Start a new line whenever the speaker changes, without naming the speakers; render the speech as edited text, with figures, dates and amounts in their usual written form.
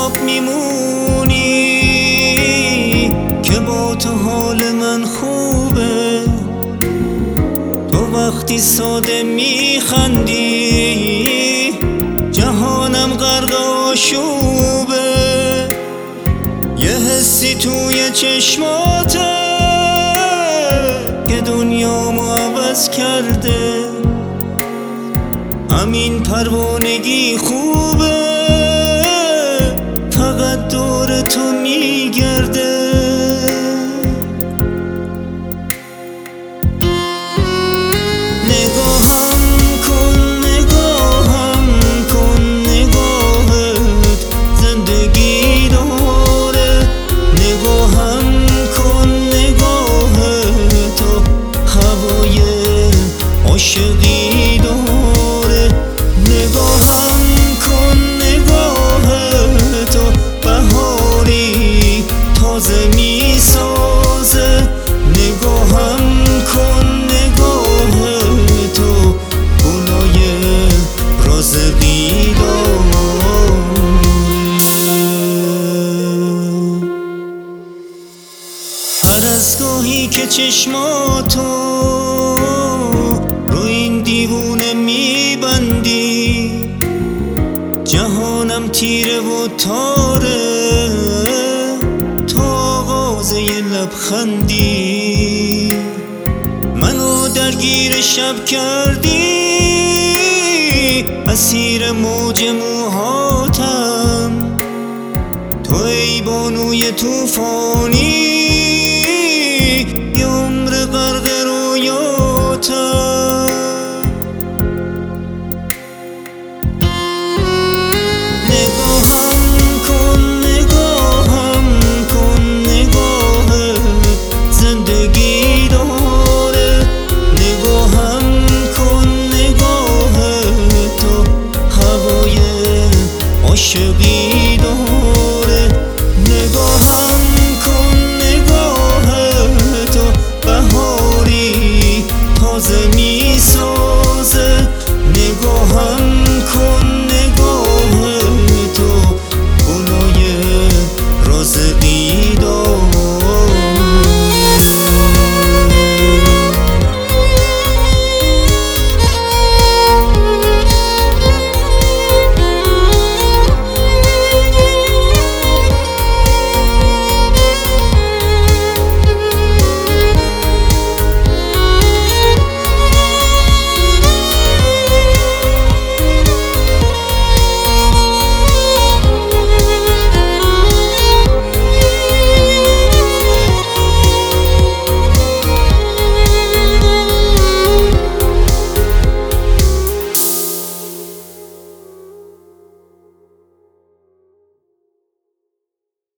خواب میمونی که با تو حال من خوبه. تو وقتی ساده میخندی جهانم غرق آشوبه. یه حسی توی چشماته که دنیامو عوض کرده. همین پروانگی خوبه، فقط دور تو میگرده. نگاهم کن نگاهت زندگی داره. نگاهم کن نگاهت و هوای عاشقی داره. نگاهم کن نگاهت و بهاری تازه میسازه. نگاهم کن نگاهت و گلای رازقی داره. هر از گاهی که چشماتو رو این دیوونه میبندی جهانم تیره و تاره. تو آغاز یه لبخندی منو درگیر شب کردی. اسیر موج موهاتم تو ای بانوی توفانی. یه عمر غرق رویاتم. نگاهم کن نگاهت زندگی داره. نگاهم کن نگاهت و هوای عاشقی داره. نگاهم کن نگاهت و بهاری تازه میسازه. نگاهم کن نگاهت و گلای رازقی داره.